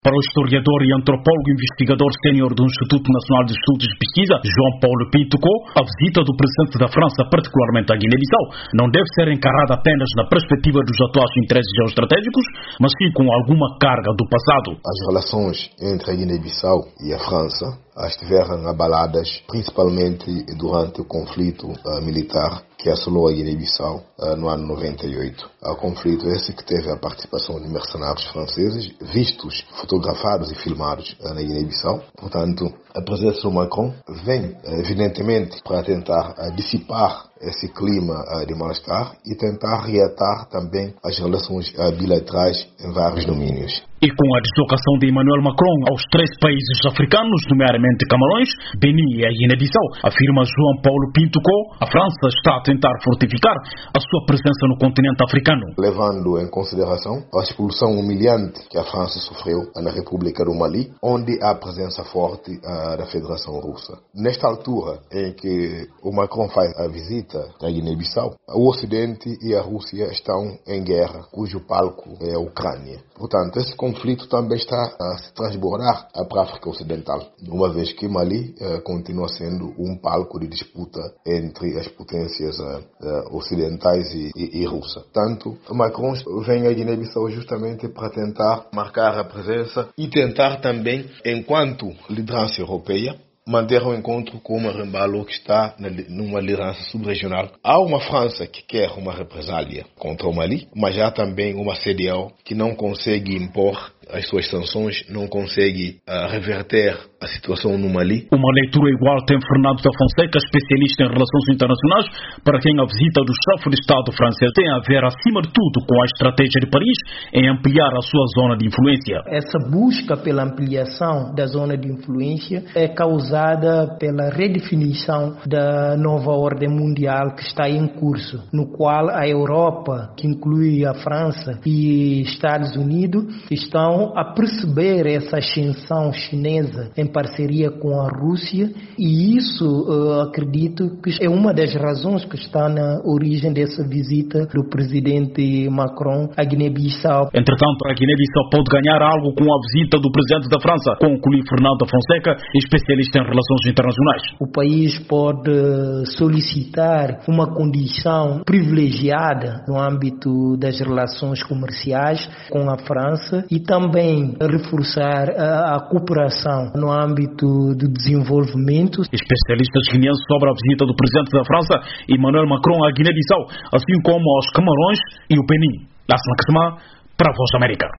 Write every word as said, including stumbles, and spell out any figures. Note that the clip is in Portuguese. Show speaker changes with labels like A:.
A: Para o historiador e antropólogo investigador sénior do Instituto Nacional de Estudos de Pesquisa, João Paulo Pinto Coelho, a visita do presidente da França, particularmente à Guiné-Bissau, não deve ser encarada apenas na perspectiva dos atuais interesses geoestratégicos, mas sim com alguma carga do passado.
B: As relações entre a Guiné-Bissau e a França estiveram abaladas principalmente durante o conflito uh, militar que assolou a Guiné-Bissau uh, no ano noventa e oito. O conflito esse que teve a participação de mercenários franceses, vistos, fotografados e filmados uh, na Guiné-Bissau. Portanto, a presença do Macron vem, evidentemente, para tentar uh, dissipar esse clima uh, de mal-estar e tentar reatar também as relações uh, bilaterais em vários domínios.
A: E com a deslocação de Emmanuel Macron aos três países africanos, nomeadamente Camarões, Benin e a Guiné-Bissau, afirma João Paulo Pinto Coelho, a França está a tentar fortificar a sua presença no continente africano.
B: Levando em consideração a expulsão humilhante que a França sofreu na República do Mali, onde há presença forte uh, da Federação Russa. Nesta altura em que o Macron faz a visita à Guiné-Bissau, o Ocidente e a Rússia estão em guerra, cujo palco é a Ucrânia. Portanto, esse conflito também está a se transbordar para a África Ocidental, uma vez que Mali uh, continua sendo um palco de disputa entre as potências uh, uh, ocidentais e, e, e russa. Tanto Macron vem à Guiné-Bissau justamente para tentar marcar a presença e tentar também, enquanto liderança europeia, manter o encontro com uma Rembalo que está numa liderança subregional. Há uma França que quer uma represália contra o Mali, mas há também uma C D A O que não consegue impor as suas sanções, não consegue uh, reverter a situação no Mali.
A: Uma leitura igual tem Fernando da Fonseca, especialista em relações internacionais, para quem a visita do chefe de Estado francês tem a ver, acima de tudo, com a estratégia de Paris em ampliar a sua zona de influência.
C: Essa busca pela ampliação da zona de influência é causada pela redefinição da nova ordem mundial que está em curso, no qual a Europa, que inclui a França e Estados Unidos, estão a perceber essa ascensão chinesa em parceria com a Rússia, e isso uh, acredito que é uma das razões que está na origem dessa visita do presidente Macron à Guiné-Bissau.
A: Entretanto, a Guiné-Bissau pode ganhar algo com a visita do presidente da França, conclui Fernando Fonseca, especialista em relações internacionais.
C: O país pode solicitar uma condição privilegiada no âmbito das relações comerciais com a França e também também reforçar a, a cooperação no âmbito do desenvolvimento.
A: Especialistas guineenses sobre a visita do presidente da França, Emmanuel Macron, à Guiné-Bissau, assim como aos Camarões e o Benin. Lassana Kassama, para a Voz da América.